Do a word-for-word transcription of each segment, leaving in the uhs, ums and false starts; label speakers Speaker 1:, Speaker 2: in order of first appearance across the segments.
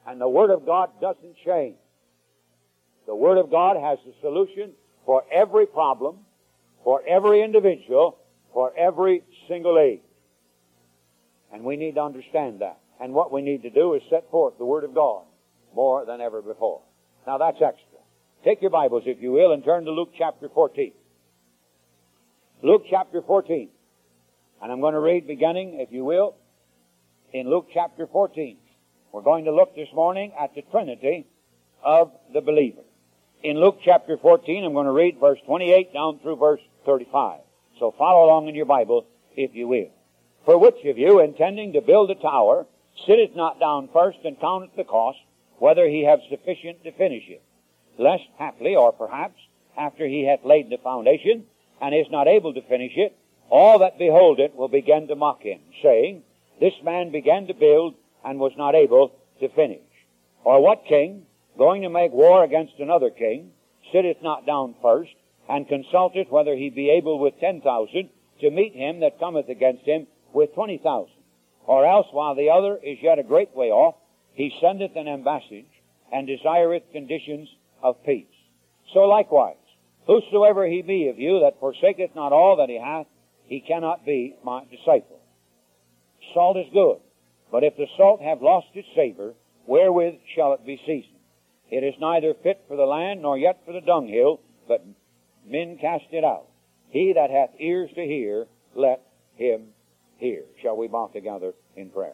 Speaker 1: And the Word of God doesn't change. The Word of God has the solution for every problem, for every individual, for every single age. And we need to understand that. And what we need to do is set forth the Word of God more than ever before. Now that's extra. Take your Bibles, if you will, and turn to Luke chapter fourteen. Luke chapter fourteen. And I'm going to read beginning, if you will, in Luke chapter fourteen. We're going to look this morning at the Trinity of the believer. In Luke chapter fourteen, I'm going to read verse twenty-eight down through verse thirty-five. So follow along in your Bible, if you will. For which of you, intending to build a tower, sitteth not down first and counteth the cost, whether he have sufficient to finish it? Lest haply, or perhaps, after he hath laid the foundation, and is not able to finish it, all that behold it will begin to mock him, saying, This man began to build, and was not able to finish. Or what king, going to make war against another king, sitteth not down first, and consulteth whether he be able with ten thousand to meet him that cometh against him with twenty thousand? Or else, while the other is yet a great way off, he sendeth an embassage, and desireth conditions of peace. So likewise, whosoever he be of you that forsaketh not all that he hath, he cannot be my disciple. Salt is good, but if the salt have lost its savor, wherewith shall it be seasoned? It is neither fit for the land, nor yet for the dunghill, but men cast it out. He that hath ears to hear, let him hear. Shall we bow together in prayer?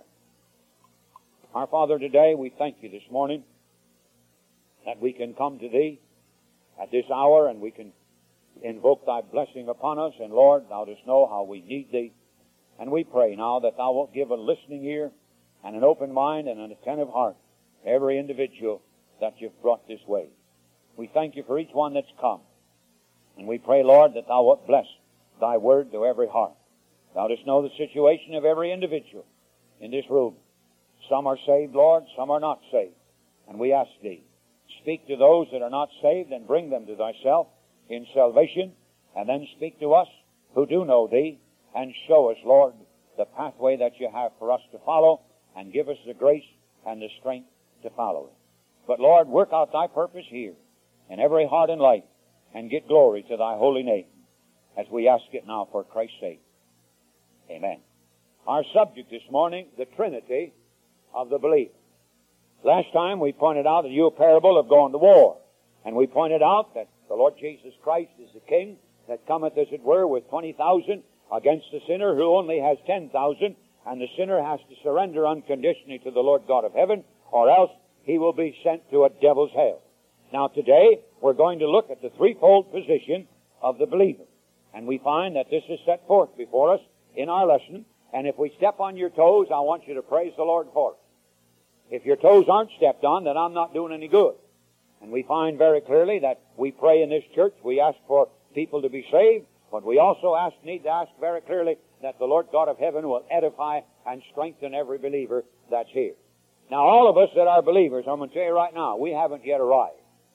Speaker 1: Our Father, today we thank you this morning that we can come to Thee at this hour, and we can invoke Thy blessing upon us. And Lord, Thou dost know how we need Thee. And we pray now that Thou wilt give a listening ear and an open mind and an attentive heart to every individual that You've brought this way. We thank You for each one that's come. And we pray, Lord, that Thou wilt bless Thy word to every heart. Thou dost know the situation of every individual in this room. Some are saved, Lord, some are not saved. And we ask Thee, speak to those that are not saved and bring them to Thyself in salvation, and then speak to us who do know Thee, and show us, Lord, the pathway that You have for us to follow, and give us the grace and the strength to follow it. But Lord, work out Thy purpose here in every heart and life, and get glory to Thy holy name, as we ask it now for Christ's sake. Amen. Our subject this morning, the Trinity of the believer. Last time we pointed out a new parable of going to war, and we pointed out that the Lord Jesus Christ is the King that cometh, as it were, with twenty thousand against the sinner who only has ten thousand, and the sinner has to surrender unconditionally to the Lord God of heaven, or else he will be sent to a devil's hell. Now today, we're going to look at the threefold position of the believer. And we find that this is set forth before us in our lesson. And if we step on your toes, I want you to praise the Lord for it. If your toes aren't stepped on, then I'm not doing any good. And we find very clearly that we pray in this church, we ask for people to be saved, but we also ask, need to ask very clearly that the Lord God of heaven will edify and strengthen every believer that's here. Now all of us that are believers, I'm going to tell you right now, we haven't yet arrived.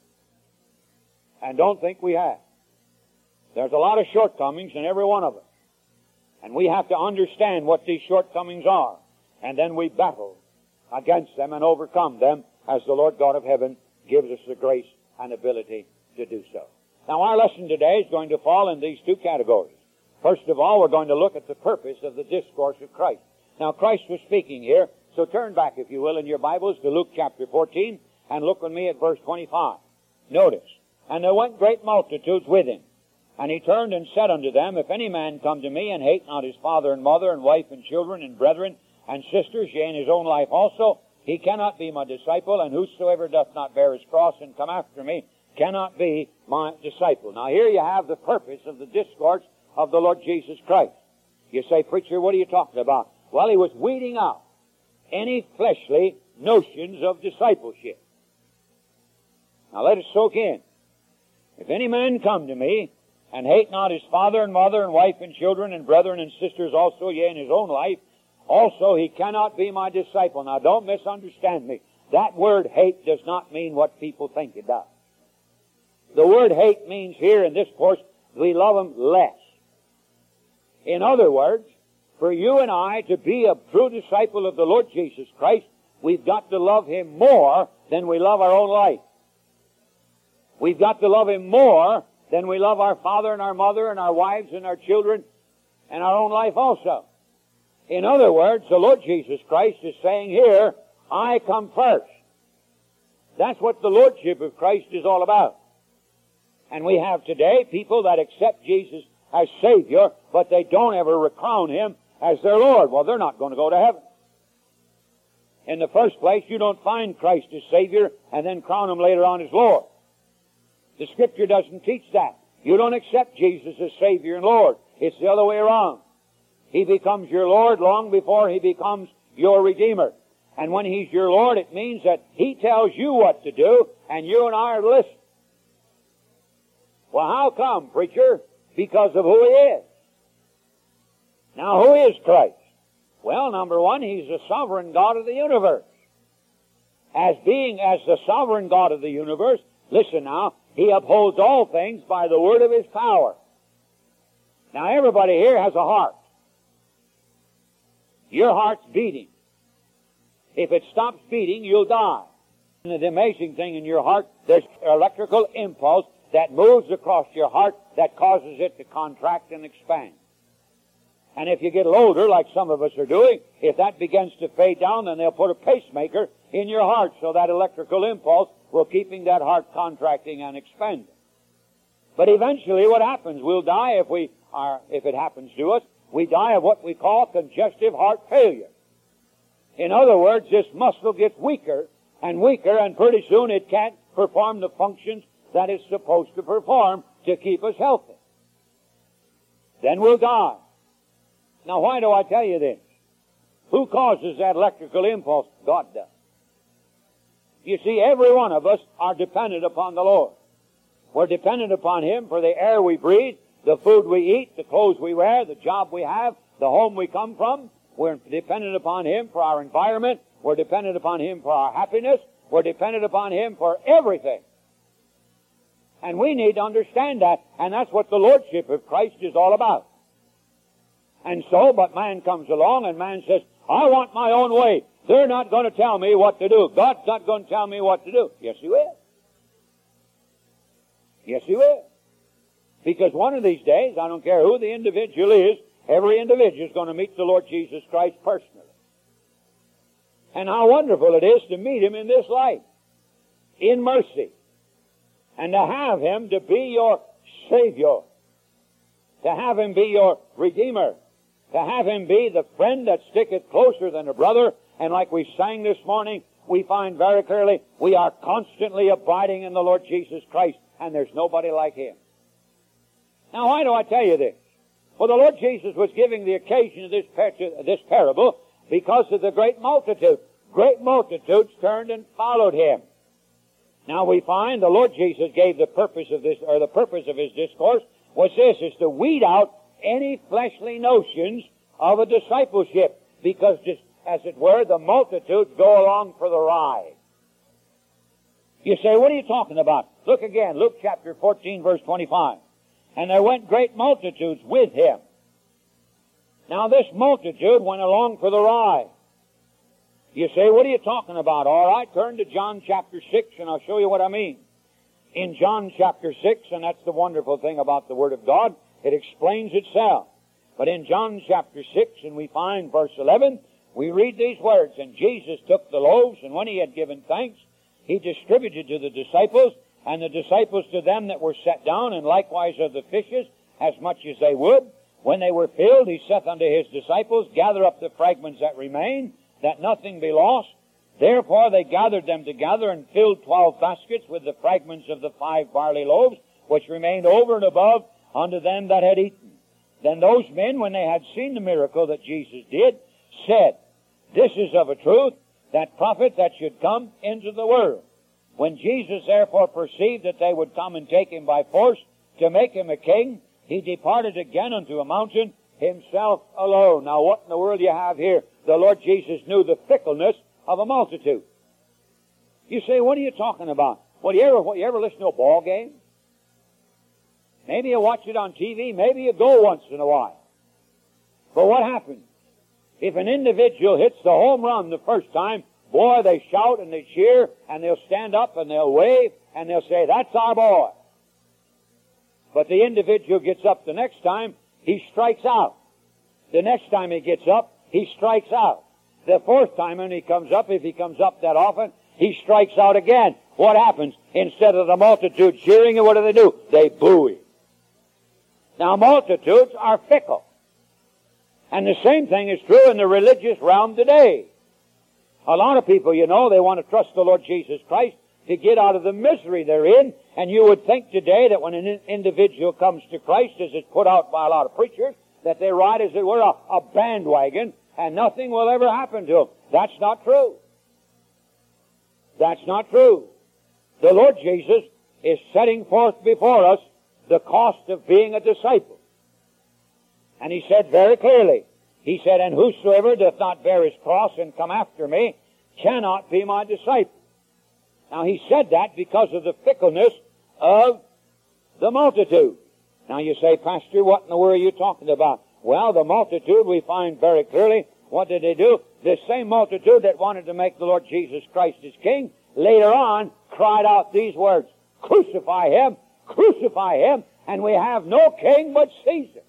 Speaker 1: And don't think we have. There's a lot of shortcomings in every one of us. And we have to understand what these shortcomings are. And then we battle against them and overcome them as the Lord God of heaven gives us the grace and ability to do so. Now our lesson today is going to fall in these two categories. First of all, we're going to look at the purpose of the discourse of Christ. Now Christ was speaking here, so turn back, if you will, in your Bibles to Luke chapter fourteen, and look with me at verse twenty-five. Notice, and there went great multitudes with him. And he turned and said unto them, If any man come to me, and hate not his father and mother, and wife and children, and brethren, and sisters, yea, and his own life also, he cannot be my disciple, and whosoever doth not bear his cross and come after me, cannot be my disciple. Now here you have the purpose of the discourse of the Lord Jesus Christ. You say, Preacher, what are you talking about? Well, he was weeding out any fleshly notions of discipleship. Now let it soak in. If any man come to me, and hate not his father and mother and wife and children and brethren and sisters also, yea, in his own life, also he cannot be my disciple. Now don't misunderstand me. That word hate does not mean what people think it does. The word hate means here in this course, we love him less. In other words, for you and I to be a true disciple of the Lord Jesus Christ, we've got to love Him more than we love our own life. We've got to love Him more than we love our father and our mother and our wives and our children and our own life also. In other words, the Lord Jesus Christ is saying here, I come first. That's what the Lordship of Christ is all about. And we have today people that accept Jesus as Savior, but they don't ever crown Him as their Lord. Well, they're not going to go to heaven. In the first place, you don't find Christ as Savior and then crown Him later on as Lord. The Scripture doesn't teach that. You don't accept Jesus as Savior and Lord. It's the other way around. He becomes your Lord long before He becomes your Redeemer. And when He's your Lord, it means that He tells you what to do, and you and I are to listen. Well, how come, preacher? Because of who He is. Now, who is Christ? Well, number one, He's the sovereign God of the universe. As being as the sovereign God of the universe, listen now, He upholds all things by the word of His power. Now, everybody here has a heart. Your heart's beating. If it stops beating, you'll die. And the amazing thing in your heart, there's an electrical impulse that moves across your heart that causes it to contract and expand. And if you get older, like some of us are doing, if that begins to fade down, then they'll put a pacemaker in your heart so that electrical impulse will keeping that heart contracting and expanding. But eventually what happens? We'll die if we are, if it happens to us, we die of what we call congestive heart failure. In other words, this muscle gets weaker and weaker, and pretty soon it can't perform the functions that it's supposed to perform to keep us healthy. Then we'll die. Now, why do I tell you this? Who causes that electrical impulse? God does. You see, every one of us are dependent upon the Lord. We're dependent upon Him for the air we breathe, the food we eat, the clothes we wear, the job we have, the home we come from. We're dependent upon Him for our environment. We're dependent upon Him for our happiness. We're dependent upon Him for everything. And we need to understand that, and that's what the Lordship of Christ is all about. And so, but man comes along and man says, I want my own way. They're not going to tell me what to do. God's not going to tell me what to do. Yes, He will. Yes, He will. Because one of these days, I don't care who the individual is, every individual is going to meet the Lord Jesus Christ personally. And how wonderful it is to meet Him in this life, in mercy, and to have Him to be your Savior, to have Him be your Redeemer, to have Him be the friend that sticketh closer than a brother. And like we sang this morning, we find very clearly we are constantly abiding in the Lord Jesus Christ, and there's nobody like Him. Now, why do I tell you this? Well, the Lord Jesus was giving the occasion of this, par- this parable because of the great multitude. Great multitudes turned and followed Him. Now we find the Lord Jesus gave the purpose of this, or the purpose of His discourse was this, is to weed out any fleshly notions of a discipleship, because just as it were, the multitudes go along for the ride. You say, what are you talking about? Look again, Luke chapter fourteen, verse twenty-five. And there went great multitudes with Him. Now this multitude went along for the ride. You say, what are you talking about? All right, turn to John chapter six, and I'll show you what I mean. In John chapter six, and that's the wonderful thing about the Word of God, it explains itself. But in John chapter six, and we find verse eleven, we read these words, and Jesus took the loaves, and when He had given thanks, He distributed to the disciples, and the disciples to them that were set down, and likewise of the fishes, as much as they would. When they were filled, He saith unto His disciples, gather up the fragments that remain, that nothing be lost. Therefore they gathered them together and filled twelve baskets with the fragments of the five barley loaves, which remained over and above unto them that had eaten. Then those men, when they had seen the miracle that Jesus did, said, This is of a truth that prophet that should come into the world. When Jesus therefore perceived that they would come and take Him by force to make Him a king, He departed again unto a mountain, Himself alone. Now what in the world you have here? The Lord Jesus knew the fickleness of a multitude. You say, what are you talking about? Well, you ever, you ever listen to a ball game? Maybe you watch it on T V. Maybe you go once in a while. But what happens? If an individual hits the home run the first time, boy, they shout and they cheer, and they'll stand up and they'll wave, and they'll say, that's our boy. But the individual gets up the next time, he strikes out. The next time he gets up, he strikes out. The fourth time when he comes up, if he comes up that often, he strikes out again. What happens? Instead of the multitude cheering, what do they do? They boo him. Now, multitudes are fickle. And the same thing is true in the religious realm today. A lot of people, you know, they want to trust the Lord Jesus Christ to get out of the misery they're in. And you would think today that when an individual comes to Christ, as it's put out by a lot of preachers, that they ride as it were a, a bandwagon and nothing will ever happen to them. That's not true. That's not true. The Lord Jesus is setting forth before us the cost of being a disciple. And He said very clearly, He said, and whosoever doth not bear his cross and come after me cannot be my disciple. Now He said that because of the fickleness of the multitude. Now you say, Pastor, what in the world are you talking about? Well, the multitude, we find very clearly, what did they do? The same multitude that wanted to make the Lord Jesus Christ His King, later on cried out these words, crucify Him, crucify Him, and we have no king but Caesar.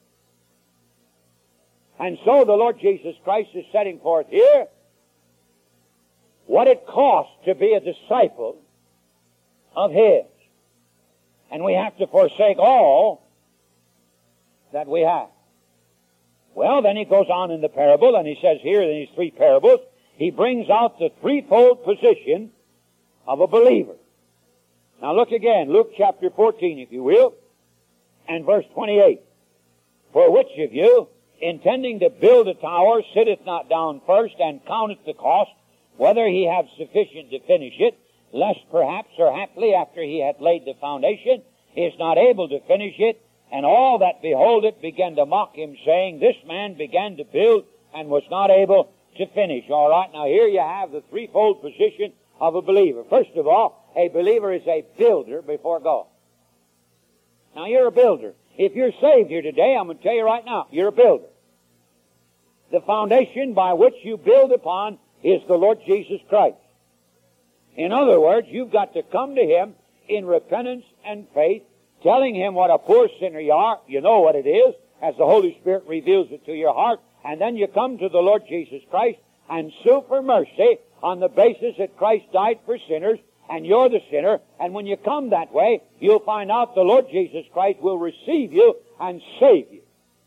Speaker 1: And so the Lord Jesus Christ is setting forth here what it costs to be a disciple of His. And we have to forsake all that we have. Well, then He goes on in the parable, and He says here in these three parables, He brings out the threefold position of a believer. Now look again, Luke chapter fourteen, if you will, and verse twenty-eight. For which of you, intending to build a tower, sitteth not down first, and counteth the cost, whether he have sufficient to finish it, lest perhaps or haply after he hath laid the foundation, he is not able to finish it, and all that behold it began to mock him, saying, this man began to build and was not able to finish. All right, now here you have the threefold position of a believer. First of all, a believer is a builder before God. Now you're a builder. If you're saved here today, I'm going to tell you right now, you're a builder. The foundation by which you build upon is the Lord Jesus Christ. In other words, you've got to come to Him in repentance and faith, telling Him what a poor sinner you are. You know what it is, as the Holy Spirit reveals it to your heart. And then you come to the Lord Jesus Christ and sue for mercy on the basis that Christ died for sinners, and you're the sinner. And when you come that way, you'll find out the Lord Jesus Christ will receive you and save you.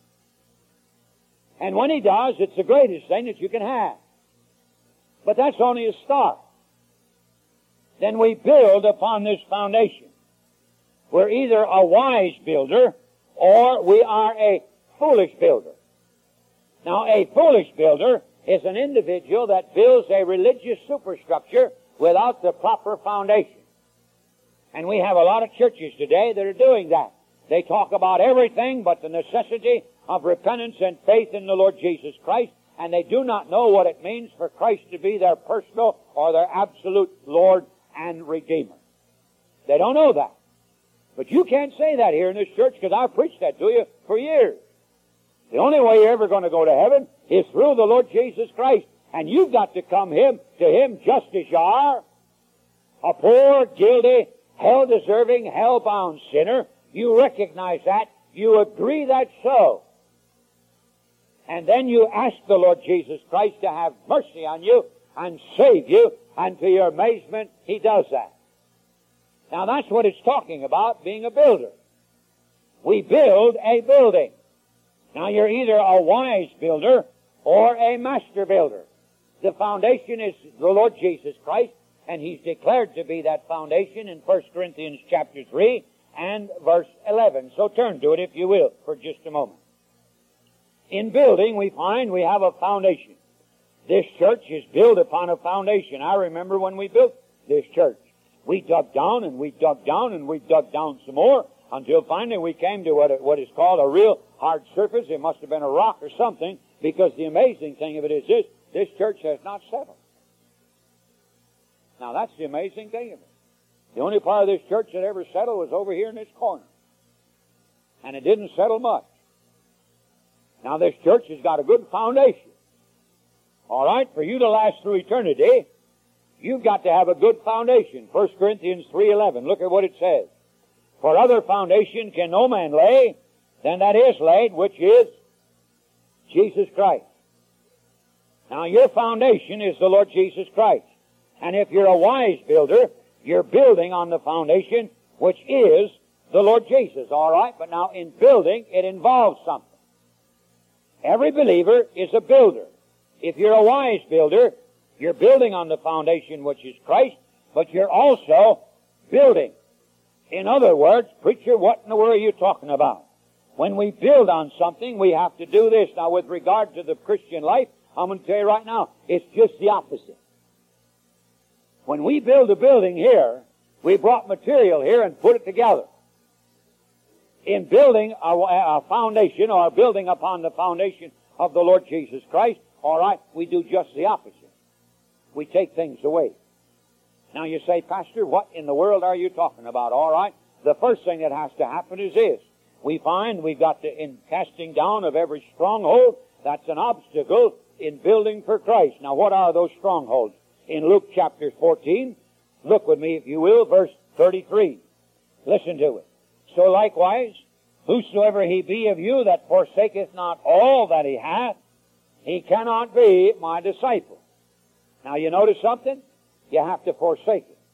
Speaker 1: And when He does, it's the greatest thing that you can have. But that's only a start. Then we build upon this foundation. We're either a wise builder or we are a foolish builder. Now, a foolish builder is an individual that builds a religious superstructure without the proper foundation. And we have a lot of churches today that are doing that. They talk about everything but the necessity of repentance and faith in the Lord Jesus Christ, and they do not know what it means for Christ to be their personal or their absolute Lord and Redeemer. They don't know that. But you can't say that here in this church, because I've preached that to you for years. The only way you're ever going to go to heaven is through the Lord Jesus Christ. And you've got to come him to Him just as you are. A poor, guilty, hell-deserving, hell-bound sinner. You recognize that. You agree that's so. And then you ask the Lord Jesus Christ to have mercy on you and save you. And to your amazement, He does that. Now that's what it's talking about, being a builder. We build a building. Now you're either a wise builder or a master builder. The foundation is the Lord Jesus Christ, and He's declared to be that foundation in First Corinthians chapter three and verse eleven. So turn to it, if you will, for just a moment. In building, we find we have a foundation. This church is built upon a foundation. I remember when we built this church. We dug down and we dug down and we dug down some more until finally we came to what, what is called a real hard surface. It must have been a rock or something, because the amazing thing of it is this, this church has not settled. Now that's the amazing thing of it. The only part of this church that ever settled was over here in this corner. And it didn't settle much. Now this church has got a good foundation. All right, for you to last through eternity, You've got to have a good foundation. First Corinthians three eleven. Look at what it says. For other foundation can no man lay than that is laid, which is Jesus Christ. Now your foundation is the Lord Jesus Christ. And if you're a wise builder, you're building on the foundation which is the Lord Jesus. All right? But now in building, it involves something. Every believer is a builder. If you're a wise builder, you're building on the foundation which is Christ, but you're also building. In other words, preacher, what in the world are you talking about? When we build on something, we have to do this. Now, with regard to the Christian life, I'm going to tell you right now, it's just the opposite. When we build a building here, we brought material here and put it together. In building a, a foundation, or building upon the foundation of the Lord Jesus Christ, all right, we do just the opposite. We take things away. Now you say, Pastor, what in the world are you talking about? All right, the first thing that has to happen is this. We find we've got to, in casting down of every stronghold, that's an obstacle in building for Christ. Now what are those strongholds? In Luke chapter fourteen, look with me if you will, verse thirty-three. Listen to it. So likewise, whosoever he be of you that forsaketh not all that he hath, he cannot be my disciple. Now you notice something? You have to forsake it.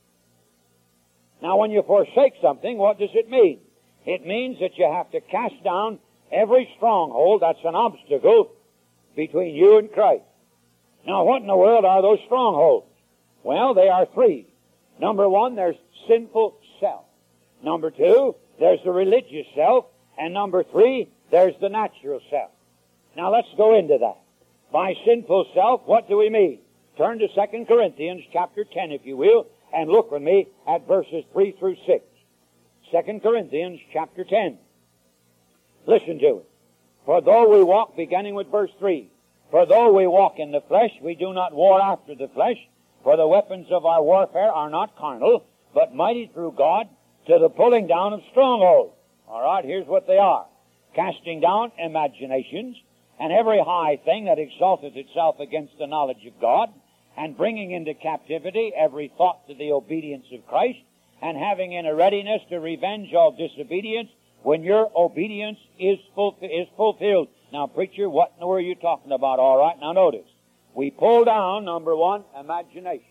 Speaker 1: Now when you forsake something, what does it mean? It means that you have to cast down every stronghold that's an obstacle between you and Christ. Now what in the world are those strongholds? Well, they are three. Number one, there's sinful self. Number two, there's the religious self. And number three, there's the natural self. Now let's go into that. By sinful self, what do we mean? Turn to Second Corinthians chapter ten, if you will, and look with me at verses three through six. Second Corinthians chapter ten. Listen to it. For though we walk, beginning with verse three, for though we walk in the flesh, we do not war after the flesh, for the weapons of our warfare are not carnal, but mighty through God to the pulling down of strongholds. All right, here's what they are. Casting down imaginations, and every high thing that exalteth itself against the knowledge of God, and bringing into captivity every thought to the obedience of Christ, and having in a readiness to revenge all disobedience when your obedience is, fulf- is fulfilled. Now, preacher, what in the world are you talking about? All right, now notice. We pull down, number one, imagination.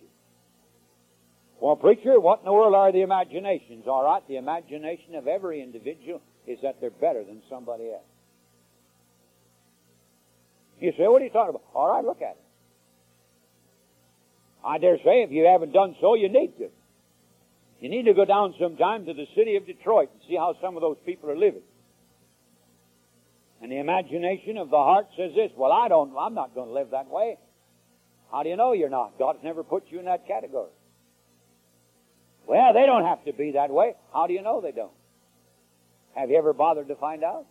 Speaker 1: Well, preacher, what in the world are the imaginations? All right, the imagination of every individual is that they're better than somebody else. You say, what are you talking about? All right, look at it. I dare say if you haven't done so, you need to. You need to go down sometime to the city of Detroit and see how some of those people are living. And the imagination of the heart says this, well, I don't, I'm not going to live that way. How do you know you're not? God's never put you in that category. Well, they don't have to be that way. How do you know they don't? Have you ever bothered to find out?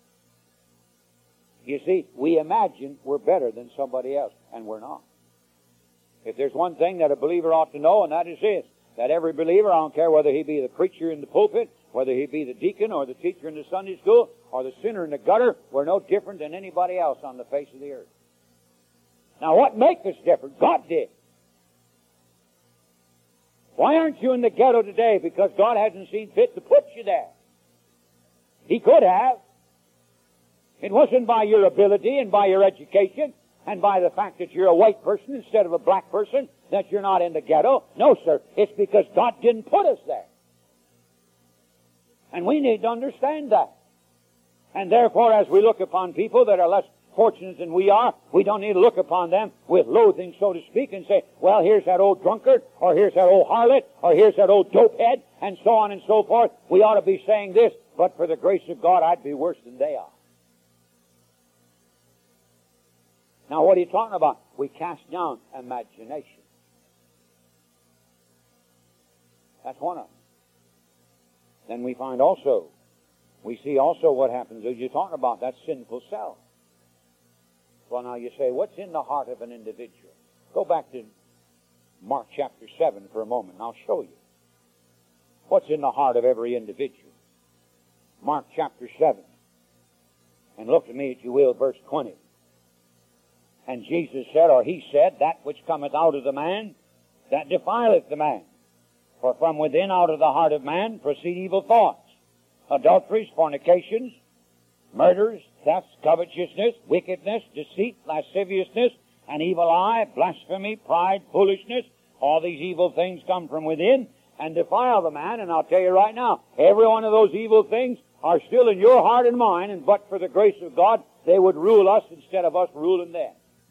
Speaker 1: You see, we imagine we're better than somebody else, and we're not. If there's one thing that a believer ought to know, and that is this, that every believer, I don't care whether he be the preacher in the pulpit, whether he be the deacon or the teacher in the Sunday school, or the sinner in the gutter, we're no different than anybody else on the face of the earth. Now, what makes us different? God did. Why aren't you in the ghetto today? Because God hasn't seen fit to put you there. He could have. It wasn't by your ability and by your education and by the fact that you're a white person instead of a black person that you're not in the ghetto. No, sir. It's because God didn't put us there. And we need to understand that. And therefore, as we look upon people that are less fortunate than we are, we don't need to look upon them with loathing, so to speak, and say, well, here's that old drunkard, or here's that old harlot, or here's that old dopehead, and so on and so forth. We ought to be saying this, but for the grace of God, I'd be worse than they are. Now, what are you talking about? We cast down imagination. That's one of them. Then we find also, we see also what happens as you're talking about, that sinful self. Well, now you say, what's in the heart of an individual? Go back to Mark chapter seven for a moment, and I'll show you. What's in the heart of every individual? Mark chapter seven. And look at me, if you will, verse twenty. And Jesus said, or he said, that which cometh out of the man, that defileth the man. For from within, out of the heart of man, proceed evil thoughts, adulteries, fornications, murders, thefts, covetousness, wickedness, deceit, lasciviousness, an evil eye, blasphemy, pride, foolishness. All these evil things come from within and defile the man. And I'll tell you right now, every one of those evil things are still in your heart and mine, and but for the grace of God, they would rule us instead of us ruling them.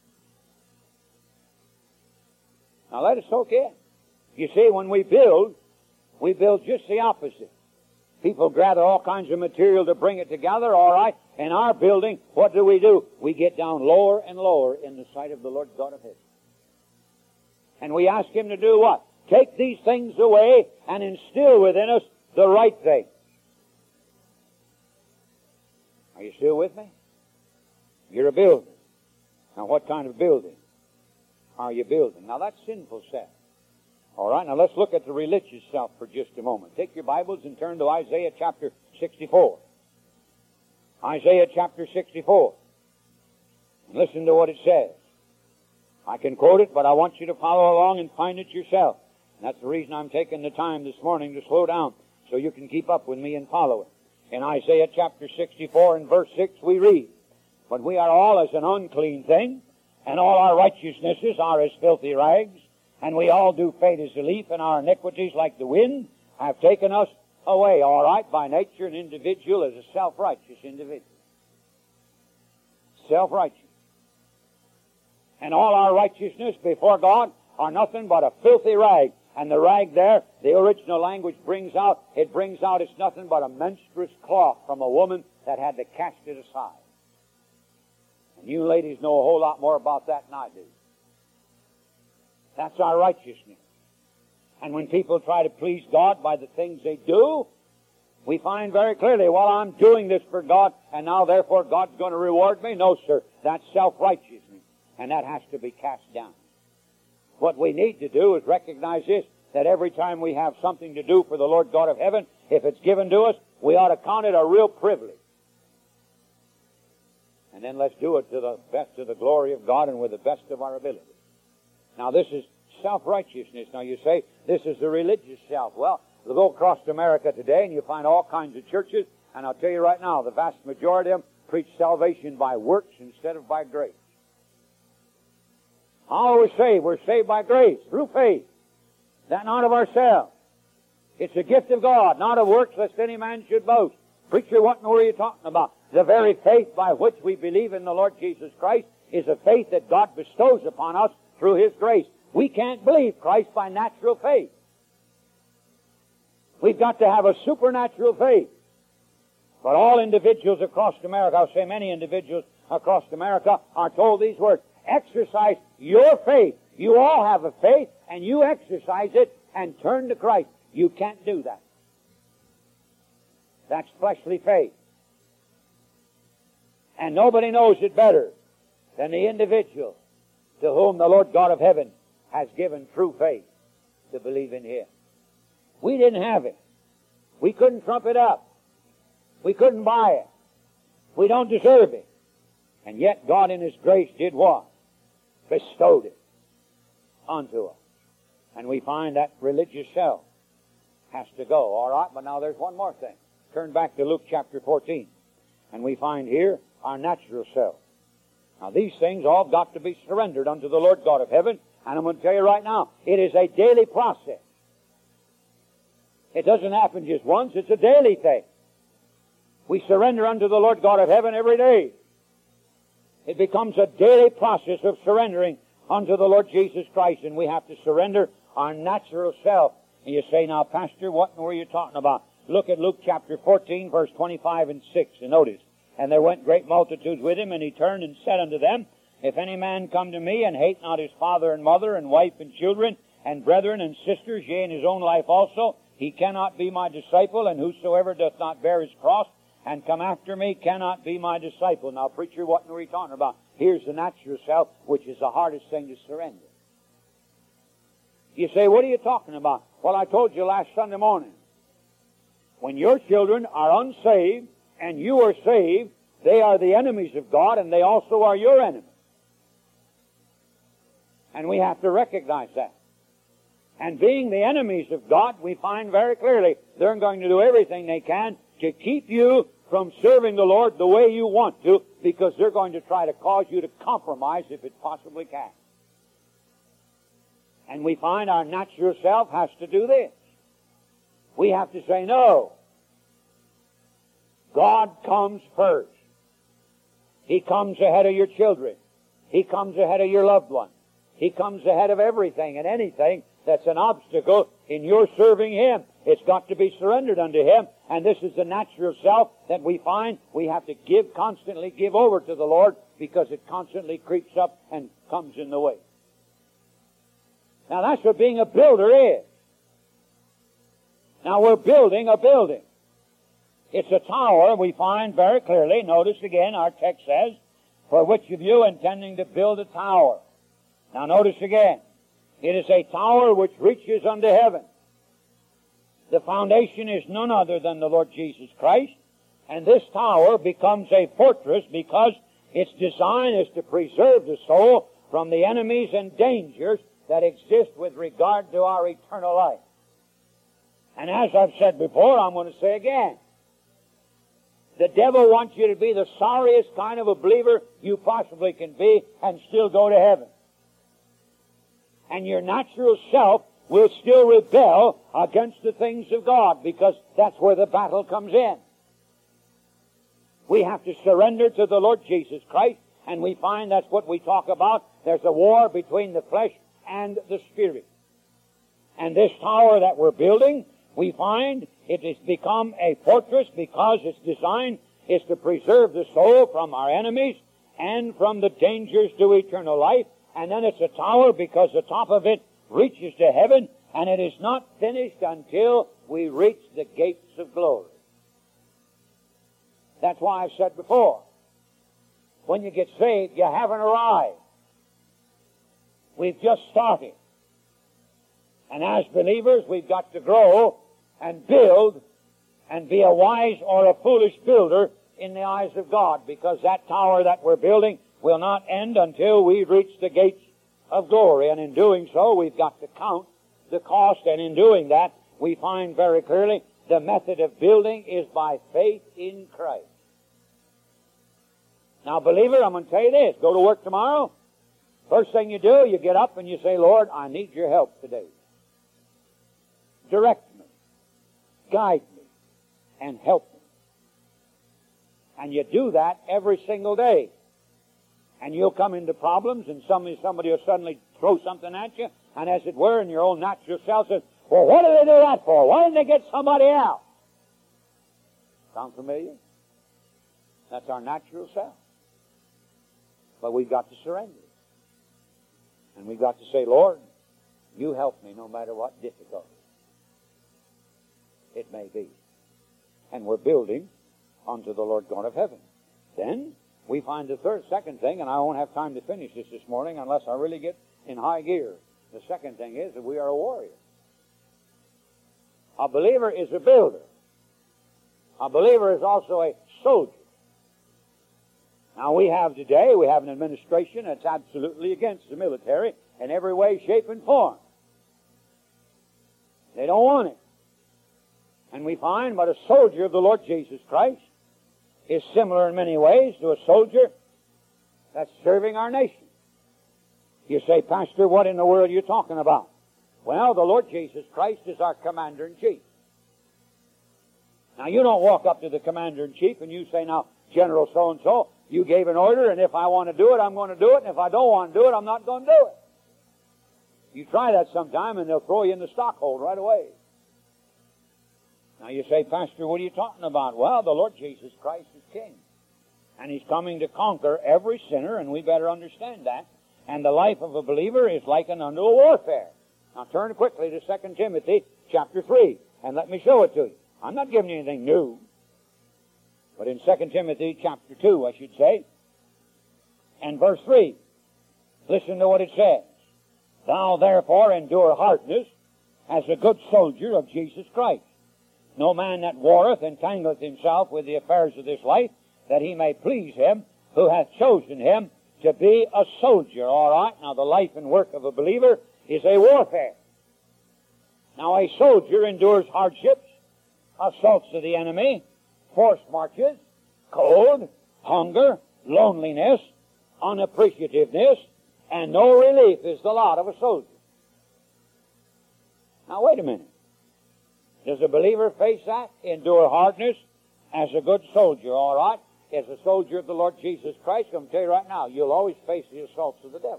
Speaker 1: Now let us soak in. You see, when we build, we build just the opposite. People gather all kinds of material to bring it together, all right. In our building, what do we do? We get down lower and lower in the sight of the Lord God of heaven. And we ask Him to do what? Take these things away and instill within us the right thing. Are you still with me? You're a builder. Now what kind of building are you building? Now that's sinful self. All right, now let's look at the religious self for just a moment. Take your Bibles and turn to Isaiah chapter sixty-four. Isaiah chapter sixty-four. Listen to what it says. I can quote it, but I want you to follow along and find it yourself. And that's the reason I'm taking the time this morning to slow down, so you can keep up with me and follow it. In Isaiah chapter sixty-four and verse six we read, But we are all as an unclean thing, and all our righteousnesses are as filthy rags, and we all do fade as a leaf, and our iniquities like the wind have taken us away. All right, by nature an individual is a self-righteous individual. Self-righteous. And all our righteousness before God are nothing but a filthy rag. And the rag there, the original language brings out, it brings out it's nothing but a menstruous cloth from a woman that had to cast it aside. And you ladies know a whole lot more about that than I do. That's our righteousness. And when people try to please God by the things they do, we find very clearly, well, I'm doing this for God, and now therefore God's going to reward me. No, sir. That's self-righteousness. And that has to be cast down. What we need to do is recognize this, that every time we have something to do for the Lord God of heaven, if it's given to us, we ought to count it a real privilege. And then let's do it to the best of the glory of God and with the best of our ability. Now this is self-righteousness. Now you say, this is the religious self. Well, we'll go across America today and you find all kinds of churches, and I'll tell you right now, the vast majority of them preach salvation by works instead of by grace. How are we saved? We're saved by grace, through faith. That not of ourselves. It's a gift of God, not of works, lest any man should boast. Preacher, what in the world are you talking about? The very faith by which we believe in the Lord Jesus Christ is a faith that God bestows upon us through His grace. We can't believe Christ by natural faith. We've got to have a supernatural faith. But all individuals across America, I'll say many individuals across America, are told these words. Exercise your faith. You all have a faith, and you exercise it and turn to Christ. You can't do that. That's fleshly faith. And nobody knows it better than the individual to whom the Lord God of heaven has given true faith to believe in Him. We didn't have it. We couldn't trump it up. We couldn't buy it. We don't deserve it. And yet God in His grace did what? Bestowed it unto us. And we find that religious self has to go. All right, but now there's one more thing. Turn back to Luke chapter fourteen. And we find here our natural self. Now these things all got to be surrendered unto the Lord God of heaven. And I'm going to tell you right now, it is a daily process. It doesn't happen just once, it's a daily thing. We surrender unto the Lord God of heaven every day. It becomes a daily process of surrendering unto the Lord Jesus Christ, and we have to surrender our natural self. And you say, now, Pastor, what were you talking about? Look at Luke chapter fourteen, verse twenty-five and six, and notice. And there went great multitudes with him, and he turned and said unto them, If any man come to me, and hate not his father and mother, and wife and children, and brethren and sisters, yea, and his own life also, he cannot be my disciple, and whosoever doth not bear his cross, and come after me, cannot be my disciple. Now, preacher, what are we talking about? Here's the natural self, which is the hardest thing to surrender. You say, what are you talking about? Well, I told you last Sunday morning. When your children are unsaved, and you are saved, they are the enemies of God, and they also are your enemies. And we have to recognize that. And being the enemies of God, we find very clearly they're going to do everything they can to keep you from serving the Lord the way you want to, because they're going to try to cause you to compromise if it possibly can. And we find our natural self has to do this. We have to say, no. God comes first. He comes ahead of your children. He comes ahead of your loved ones. He comes ahead of everything and anything that's an obstacle in your serving Him. It's got to be surrendered unto Him. And this is the natural self that we find we have to give, constantly give over to the Lord, because it constantly creeps up and comes in the way. Now that's what being a builder is. Now we're building a building. It's a tower, we find very clearly. Notice again, our text says, for which of you intending to build a tower? Now notice again, it is a tower which reaches unto heaven. The foundation is none other than the Lord Jesus Christ. And this tower becomes a fortress because its design is to preserve the soul from the enemies and dangers that exist with regard to our eternal life. And as I've said before, I'm going to say again, the devil wants you to be the sorriest kind of a believer you possibly can be and still go to heaven. And your natural self will still rebel against the things of God, because that's where the battle comes in. We have to surrender to the Lord Jesus Christ, and we find that's what we talk about. There's a war between the flesh and the spirit. And this tower that we're building, we find it has become a fortress because its design is to preserve the soul from our enemies and from the dangers to eternal life. And then it's a tower because the top of it reaches to heaven, and it is not finished until we reach the gates of glory. That's why I've said before, when you get saved, you haven't arrived. We've just started. And as believers, we've got to grow and build and be a wise or a foolish builder in the eyes of God, because that tower that we're building will not end until we reach the gates of glory. And in doing so, we've got to count the cost, and in doing that, we find very clearly the method of building is by faith in Christ. Now, believer, I'm going to tell you this. Go to work tomorrow. First thing you do, you get up and you say, Lord, I need your help today. Direct me, guide me, and help me. And you do that every single day. And you'll come into problems, and somebody, somebody will suddenly throw something at you, and as it were, in your own natural self says, well, what did they do that for? Why didn't they get somebody else? Sound familiar? That's our natural self. But we've got to surrender. And we've got to say, Lord, you help me no matter what difficulty it may be. And we're building unto the Lord God of heaven. Then we find the third, second thing, and I won't have time to finish this this morning unless I really get in high gear. The second thing is that we are a warrior. A believer is a builder. A believer is also a soldier. Now we have today, we have an administration that's absolutely against the military in every way, shape, and form. They don't want it. And we find but a soldier of the Lord Jesus Christ is similar in many ways to a soldier that's serving our nation. You say, Pastor, what in the world are you talking about? Well, the Lord Jesus Christ is our commander-in-chief. Now, you don't walk up to the commander-in-chief and you say, now, General so-and-so, you gave an order, and if I want to do it, I'm going to do it, and if I don't want to do it, I'm not going to do it. You try that sometime, and they'll throw you in the stockhold right away. Now you say, Pastor, what are you talking about? Well, the Lord Jesus Christ is King. And He's coming to conquer every sinner, and we better understand that. And the life of a believer is likened unto a warfare. Now turn quickly to Second Timothy chapter three, and let me show it to you. I'm not giving you anything new. But in Second Timothy chapter two, I should say, and verse three, listen to what it says. Thou therefore endure hardness as a good soldier of Jesus Christ. No man that warreth entangleth himself with the affairs of this life, that he may please Him who hath chosen him to be a soldier. All right, now the life and work of a believer is a warfare. Now a soldier endures hardships, assaults of the enemy, forced marches, cold, hunger, loneliness, unappreciativeness, and no relief is the lot of a soldier. Now wait a minute. Does a believer face that? Endure hardness as a good soldier, all right? As a soldier of the Lord Jesus Christ, I'm going to tell you right now, you'll always face the assaults of the devil.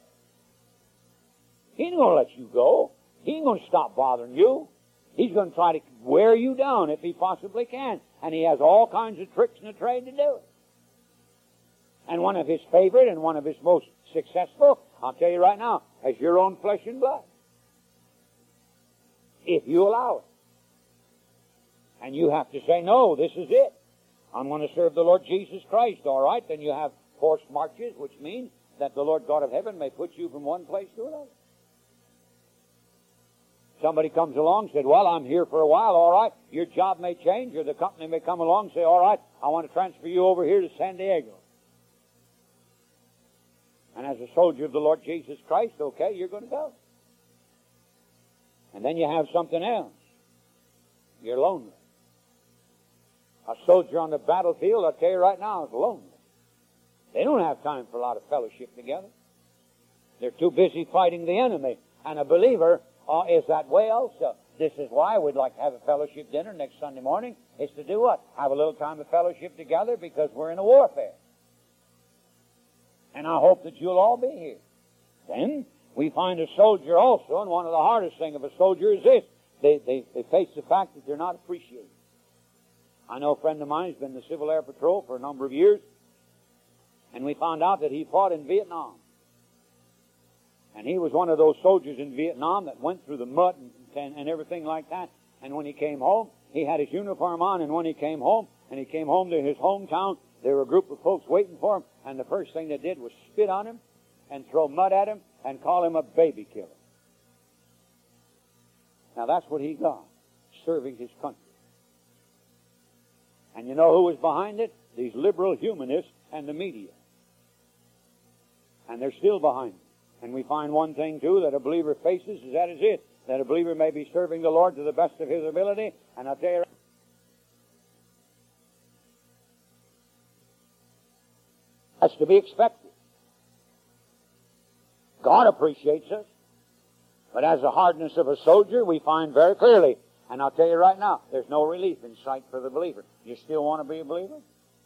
Speaker 1: He ain't going to let you go. He ain't going to stop bothering you. He's going to try to wear you down if he possibly can. And he has all kinds of tricks in the trade to do it. And one of his favorite and one of his most successful, I'll tell you right now, is your own flesh and blood. If you allow it. And you have to say, no, this is it. I'm going to serve the Lord Jesus Christ, all right? Then you have forced marches, which means that the Lord God of heaven may put you from one place to another. Somebody comes along and said, well, I'm here for a while, all right. Your job may change, or the company may come along and say, all right, I want to transfer you over here to San Diego. And as a soldier of the Lord Jesus Christ, okay, you're going to go. And then you have something else. You're lonely. A soldier on the battlefield, I'll tell you right now, is lonely. They don't have time for a lot of fellowship together. They're too busy fighting the enemy. And a believer uh, is that way also. This is why we'd like to have a fellowship dinner next Sunday morning, is to do what? Have a little time of fellowship together, because we're in a warfare. And I hope that you'll all be here. Then we find a soldier also, and one of the hardest things of a soldier is this. They, they, they face the fact that they're not appreciated. I know a friend of mine who's been in the Civil Air Patrol for a number of years, and we found out that he fought in Vietnam. And he was one of those soldiers in Vietnam that went through the mud and, and, and everything like that. And when he came home, he had his uniform on, and when he came home, and he came home to his hometown, there were a group of folks waiting for him, and the first thing they did was spit on him and throw mud at him and call him a baby killer. Now that's what he got, serving his country. And you know who was behind it? These liberal humanists and the media. And they're still behind it. And we find one thing, too, that a believer faces, is that is it, that a believer may be serving the Lord to the best of his ability. And I'll tell you, that's to be expected. God appreciates us. But as the hardness of a soldier, we find very clearly, and I'll tell you right now, there's no relief in sight for the believer. You still want to be a believer?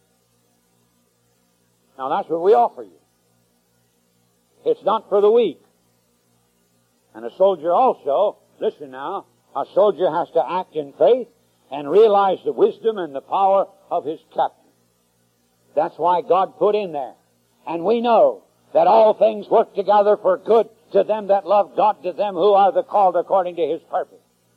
Speaker 1: Now that's what we offer you. It's not for the weak. And a soldier also, listen now, a soldier has to act in faith and realize the wisdom and the power of his captain. That's why God put in there. And we know that all things work together for good to them that love God, to them who are the called according to his purpose.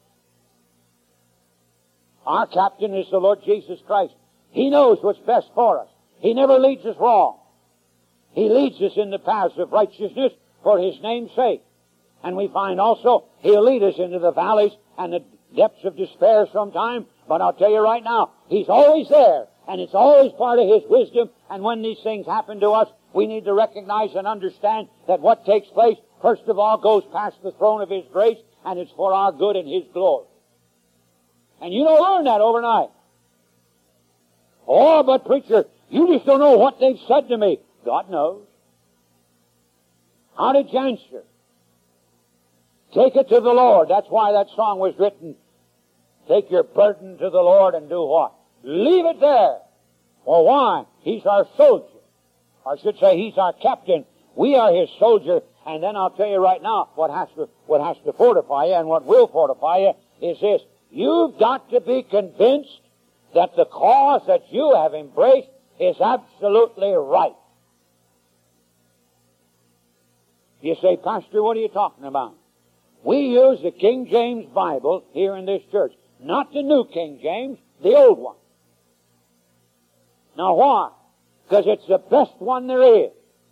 Speaker 1: Our captain is the Lord Jesus Christ. He knows what's best for us. He never leads us wrong. He leads us in the paths of righteousness for his name's sake. And we find also he'll lead us into the valleys and the depths of despair sometime. But I'll tell you right now, he's always there. And it's always part of his wisdom. And when these things happen to us, we need to recognize and understand that what takes place, first of all, goes past the throne of his grace, and it's for our good and his glory. And you don't learn that overnight. Oh, but preacher, you just don't know what they've said to me. God knows. How did you answer? Take it to the Lord. That's why that song was written. Take your burden to the Lord and do what? Leave it there. Well, why? He's our soldier. I should say he's our captain. We are his soldier. And then I'll tell you right now, what has to, what has to fortify you and what will fortify you is this. You've got to be convinced that the cause that you have embraced is absolutely right. You say, Pastor, what are you talking about? We use the King James Bible here in this church. Not the New King James, the old one. Now why? Because it's the best one there is.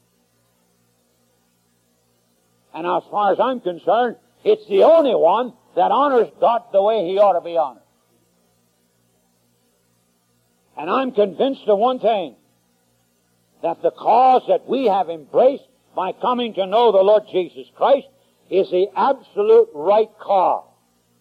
Speaker 1: And as far as I'm concerned, it's the only one that honors God the way he ought to be honored. And I'm convinced of one thing, that the cause that we have embraced by coming to know the Lord Jesus Christ is the absolute right cause.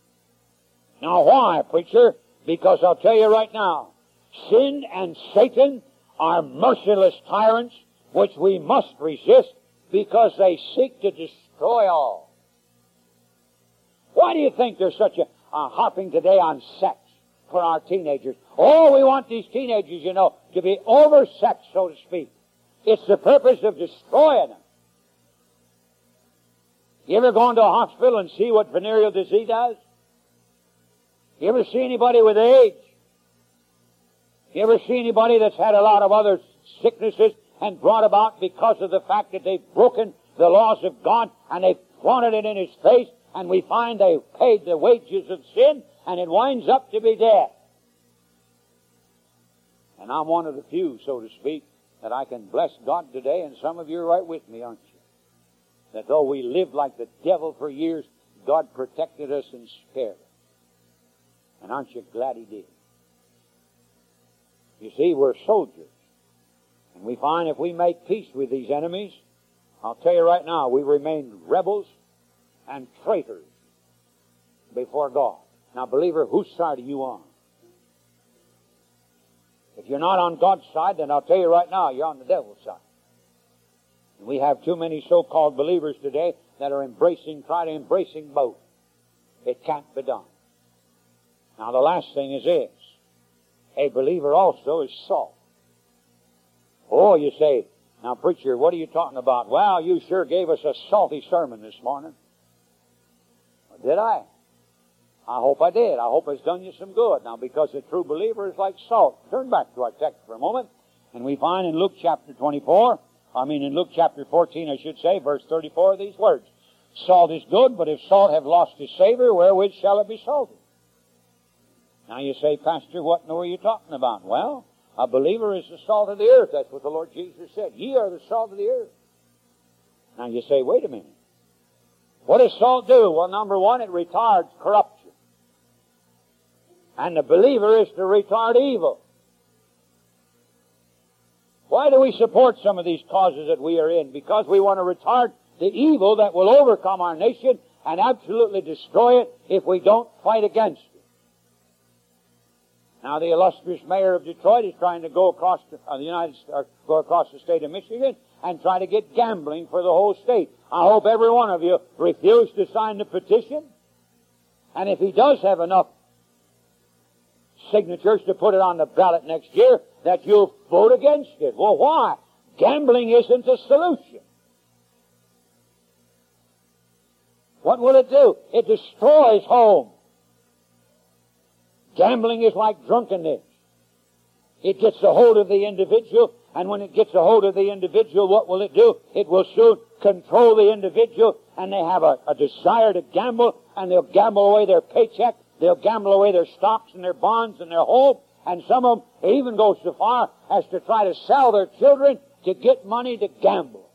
Speaker 1: Now why, preacher? Because I'll tell you right now, sin and Satan are merciless tyrants which we must resist because they seek to destroy all. Why do you think there's such a, a hopping today on sex for our teenagers? Oh, we want these teenagers, you know, to be oversexed, so to speak. It's the purpose of destroying them. You ever gone to a hospital and see what venereal disease does? You ever see anybody with AIDS? You ever see anybody that's had a lot of other sicknesses and brought about because of the fact that they've broken the laws of God and they've flaunted it in His face, and we find they've paid the wages of sin and it winds up to be death? And I'm one of the few, so to speak, that I can bless God today, and some of you are right with me, aren't you? That though we lived like the devil for years, God protected us and spared us. And aren't you glad He did? You see, we're soldiers. And we find if we make peace with these enemies, I'll tell you right now, we remain rebels and traitors before God. Now, believer, whose side are you on? If you're not on God's side, then I'll tell you right now, you're on the devil's side. And we have too many so-called believers today that are embracing, try to embracing both. It can't be done. Now, the last thing is this. A believer also is salt. Oh, you say, now, preacher, what are you talking about? Well, you sure gave us a salty sermon this morning. Did I? I hope I did. I hope it's done you some good. Now, because a true believer is like salt. Turn back to our text for a moment, and we find in Luke chapter twenty-four, I mean in Luke chapter fourteen, I should say, verse thirty-four, these words. Salt is good, but if salt have lost its savor, wherewith shall it be salted? Now you say, Pastor, what in the world are you talking about? Well, a believer is the salt of the earth. That's what the Lord Jesus said. Ye are the salt of the earth. Now you say, wait a minute. What does salt do? Well, number one, it retards corruption. And the believer is to retard evil. Why do we support some of these causes that we are in? Because we want to retard the evil that will overcome our nation and absolutely destroy it if we don't fight against it. Now, the illustrious mayor of Detroit is trying to go across the, uh, the United or go across the state of Michigan and try to get gambling for the whole state. I hope every one of you refuse to sign the petition. And if he does have enough signatures to put it on the ballot next year, that you'll vote against it. Well, why? Gambling isn't a solution. What will it do? It destroys home. Gambling is like drunkenness. It gets a hold of the individual, and when it gets a hold of the individual, what will it do? It will soon control the individual, and they have a, a desire to gamble, and they'll gamble away their paycheck, they'll gamble away their stocks and their bonds and their home, and some of them even go so far as to try to sell their children to get money to gamble.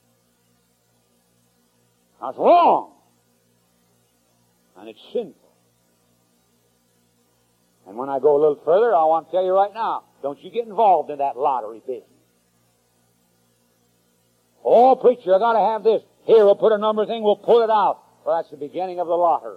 Speaker 1: That's wrong. And it's sinful. And when I go a little further, I want to tell you right now, don't you get involved in that lottery business. Oh, preacher, I got to have this. Here, we'll put a number thing, we'll pull it out. Well, that's the beginning of the lottery.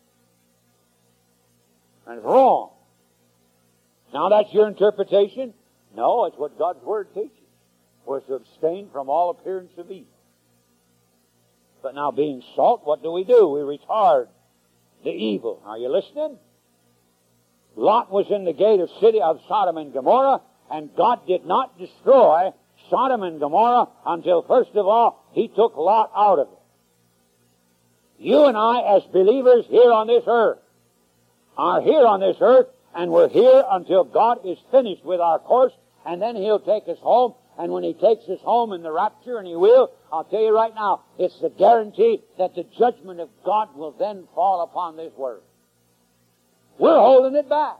Speaker 1: And it's wrong. Now, that's your interpretation? No, it's what God's Word teaches. We're to abstain from all appearance of evil. But now, being salt, what do we do? We retard the evil. Are you listening? Lot was in the gate of city of Sodom and Gomorrah, and God did not destroy Sodom and Gomorrah until, first of all, He took Lot out of it. You and I, as believers here on this earth, are here on this earth, and we're here until God is finished with our course, and then He'll take us home. And when He takes us home in the rapture, and He will, I'll tell you right now, it's the guarantee that the judgment of God will then fall upon this world. We're holding it back.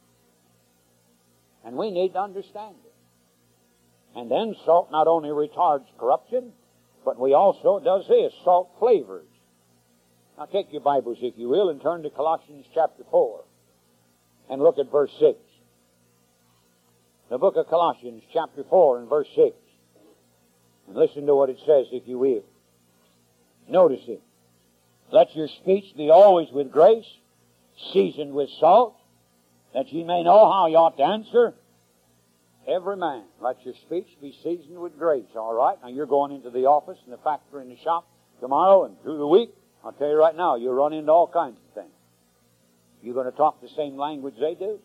Speaker 1: And we need to understand it. And then salt not only retards corruption, but we also does this, salt flavors. Now take your Bibles, if you will, and turn to Colossians chapter four. And look at verse six. The book of Colossians chapter four and verse six. And listen to what it says, if you will. Notice it. Let your speech be always with grace, seasoned with salt, that ye may know how ye ought to answer every man. Let your speech be seasoned with grace, all right? Now, you're going into the office and the factory and the shop tomorrow and through the week. I'll tell you right now, you'll run into all kinds of things. You're going to talk the same language they do.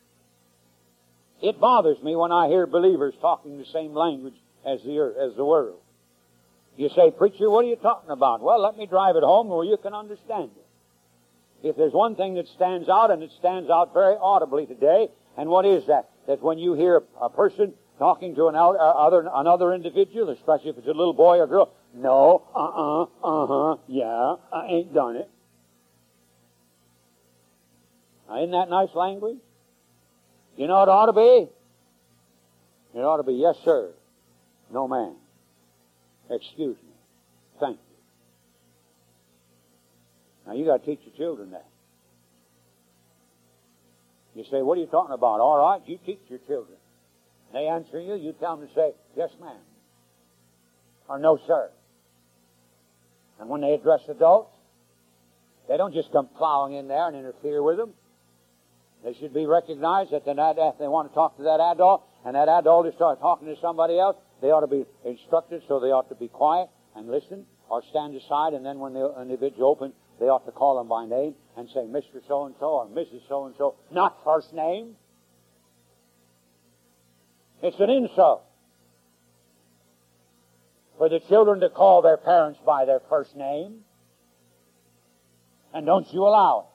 Speaker 1: It bothers me when I hear believers talking the same language as the earth, as the world. You say, preacher, what are you talking about? Well, let me drive it home where you can understand it. If there's one thing that stands out, and it stands out very audibly today, and what is that? That when you hear a person talking to an uh, other, another individual, especially if it's a little boy or girl, no, uh-uh, uh-huh, yeah, I ain't done it. Now, isn't that nice language? You know what it ought to be? It ought to be, yes, sir, no, ma'am. Excuse me. Thank you. Now, you got to teach your children that. You say, what are you talking about? All right, you teach your children. They answer you, you tell them to say, yes, ma'am. Or no, sir. And when they address adults, they don't just come plowing in there and interfere with them. They should be recognized that if they want to talk to that adult, and that adult is start talking to somebody else, they ought to be instructed, so they ought to be quiet and listen, or stand aside, and then when the individual opens, they ought to call them by name and say, Mister So-and-so or Missus So-and-so, not first name. It's an insult for the children to call their parents by their first name. And don't you allow it.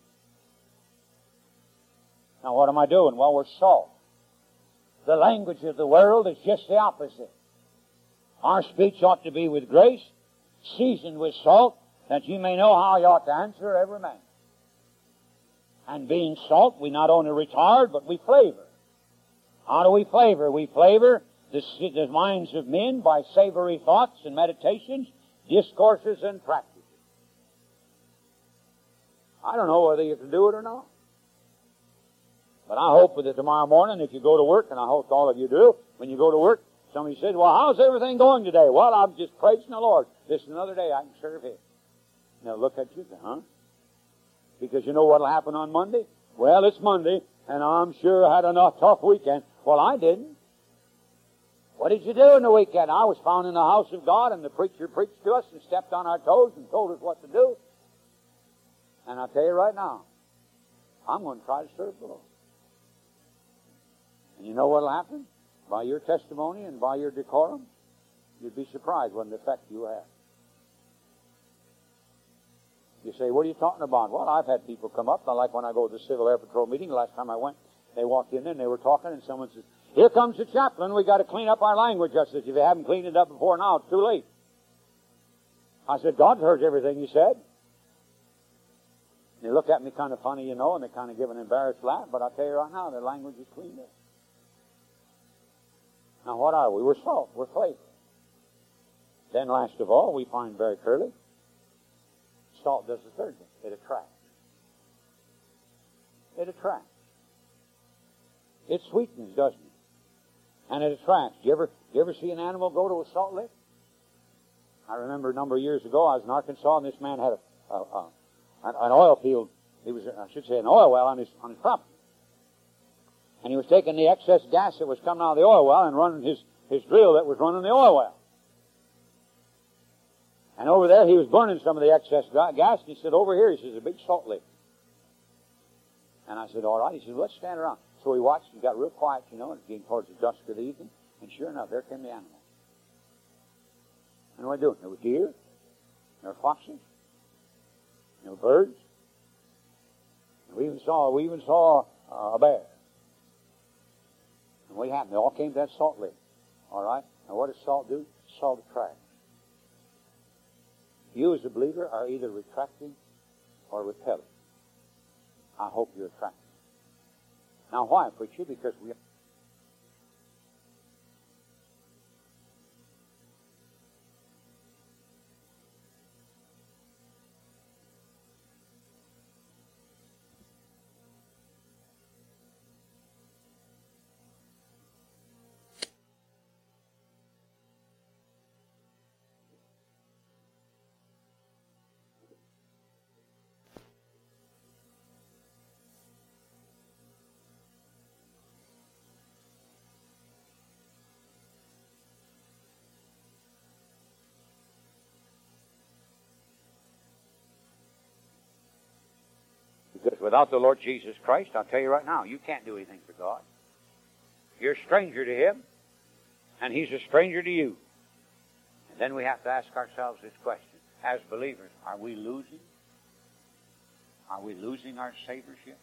Speaker 1: Now, what am I doing? Well, we're salt. The language of the world is just the opposite. Our speech ought to be with grace, seasoned with salt, that you may know how you ought to answer every man. And being salt, we not only retard, but we flavor. How do we flavor? We flavor the, the minds of men by savory thoughts and meditations, discourses and practices. I don't know whether you can do it or not. But I hope that tomorrow morning, if you go to work, and I hope all of you do, when you go to work, somebody says, well, how's everything going today? Well, I'm just praising the Lord. This is another day I can serve Him. Now look at you, huh? Because you know what'll happen on Monday? Well, it's Monday, and I'm sure I had a tough weekend. Well, I didn't. What did you do in the weekend? I was found in the house of God, and the preacher preached to us and stepped on our toes and told us what to do. And I'll tell you right now, I'm going to try to serve the Lord. And you know what'll happen? By your testimony and by your decorum, you'd be surprised what an effect you have. You say, what are you talking about? Well, I've had people come up, not like when I go to the Civil Air Patrol meeting. The last time I went, they walked in there and they were talking, and someone says, here comes the chaplain. We got to clean up our language. I said, if you haven't cleaned it up before now, it's too late. I said, God heard everything you said. They look at me kind of funny, you know, and they kind of give an embarrassed laugh, but I'll tell you right now, their language is cleaned up. Now, what are we? We're salt. We're flavor. Then, last of all, we find very clearly, salt does the third thing. It attracts. It attracts. It sweetens, doesn't it? And it attracts. Do you ever, do you ever see an animal go to a salt lick? I remember a number of years ago, I was in Arkansas, and this man had a, a, a an oil field. He was, I should say, an oil well on his on his property. And he was taking the excess gas that was coming out of the oil well and running his, his drill that was running the oil well. And over there, he was burning some of the excess gas, and he said, over here, he says, a big salt lick. And I said, all right. He said, well, let's stand around. So we watched, and got real quiet, you know, and it came towards the dusk of the evening, and sure enough, there came the animal. And what are they doing? There were deer, there were foxes, there were birds, and we even saw, we even saw uh, a bear. And what happened? They all came to that salt lick. All right? Now what does salt do? Salt attracts. You as a believer are either retracting or repelling. I hope you're attracting. Now why, preacher? Because we Because without the Lord Jesus Christ, I'll tell you right now, you can't do anything for God. You're a stranger to Him, and He's a stranger to you. And then we have to ask ourselves this question. As believers, are we losing? Are we losing our saviorship?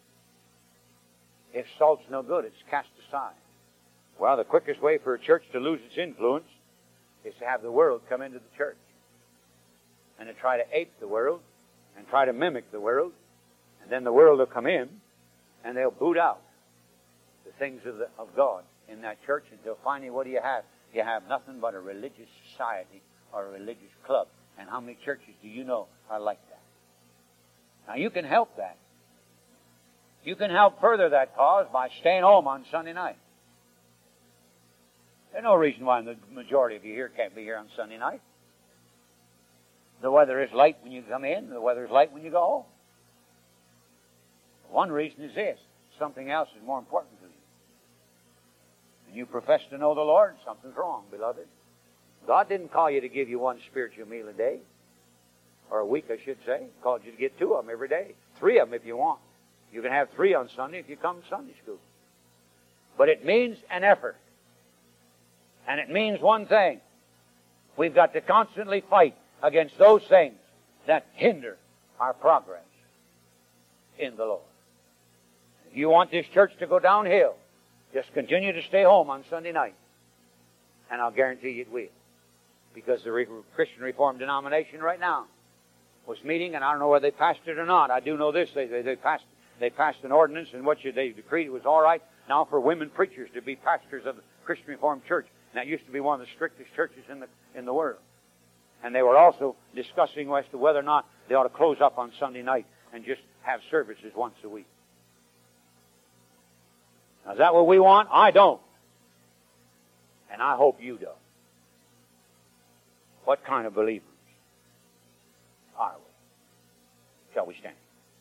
Speaker 1: If salt's no good, it's cast aside. Well, the quickest way for a church to lose its influence is to have the world come into the church and to try to ape the world and try to mimic the world. And then the world will come in and they'll boot out the things of, the, of God in that church until finally what do you have? You have nothing but a religious society or a religious club. And how many churches do you know are like that? Now you can help that. You can help further that cause by staying home on Sunday night. There's no reason why the majority of you here can't be here on Sunday night. The weather is light when you come in. The weather is light when you go home. One reason is this. Something else is more important to you. And you profess to know the Lord, something's wrong, beloved. God didn't call you to give you one spiritual meal a day. Or a week, I should say. He called you to get two of them every day. Three of them if you want. You can have three on Sunday if you come to Sunday school. But it means an effort. And it means one thing. We've got to constantly fight against those things that hinder our progress in the Lord. If you want this church to go downhill, just continue to stay home on Sunday night. And I'll guarantee you it will. Because the Re- Christian Reformed denomination right now was meeting, and I don't know whether they passed it or not. I do know this. They, they, they passed they passed an ordinance in which they decreed it was all right now for women preachers to be pastors of the Christian Reformed Church. And that used to be one of the strictest churches in the in the world. And they were also discussing as to whether or not they ought to close up on Sunday night and just have services once a week. Now, is that what we want? I don't. And I hope you don't. What kind of believers are we? Shall we stand?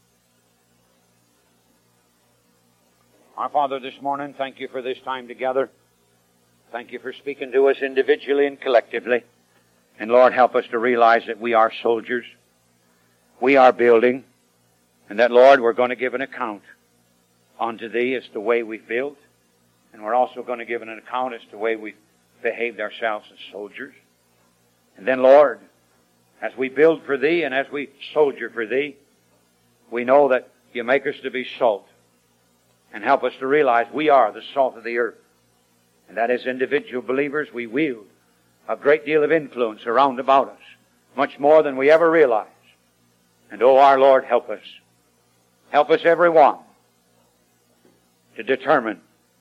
Speaker 1: Our Father, this morning, thank you for this time together. Thank you for speaking to us individually and collectively. And Lord, help us to realize that we are soldiers. We are building. And that, Lord, we're going to give an account unto Thee as to the way we've built. And we're also going to give an account as to the way we've behaved ourselves as soldiers. And then, Lord, as we build for Thee and as we soldier for Thee, we know that You make us to be salt. And help us to realize we are the salt of the earth. And that as individual believers, we wield a great deal of influence around about us. Much more than we ever realize. And oh, our Lord, help us. Help us, every one, to determine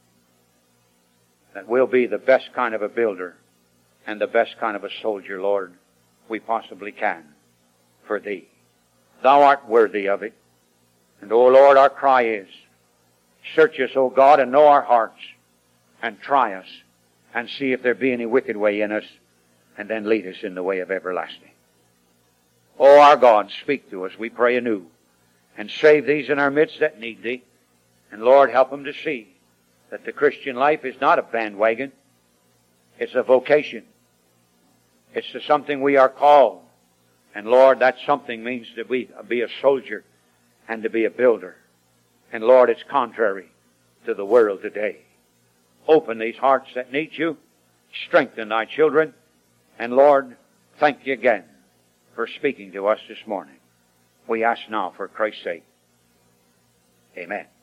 Speaker 1: that we'll be the best kind of a builder and the best kind of a soldier, Lord, we possibly can for Thee. Thou art worthy of it. And oh, Lord, our cry is, search us, O God, and know our hearts, and try us, and see if there be any wicked way in us, and then lead us in the way of everlasting. O our God, speak to us, we pray anew, and save these in our midst that need Thee. And Lord, help them to see that the Christian life is not a bandwagon. It's a vocation. It's to something we are called. And Lord, that something means to be, be a soldier and to be a builder. And Lord, it's contrary to the world today. Open these hearts that need You. Strengthen Thy children. And Lord, thank You again for speaking to us this morning. We ask now for Christ's sake. Amen.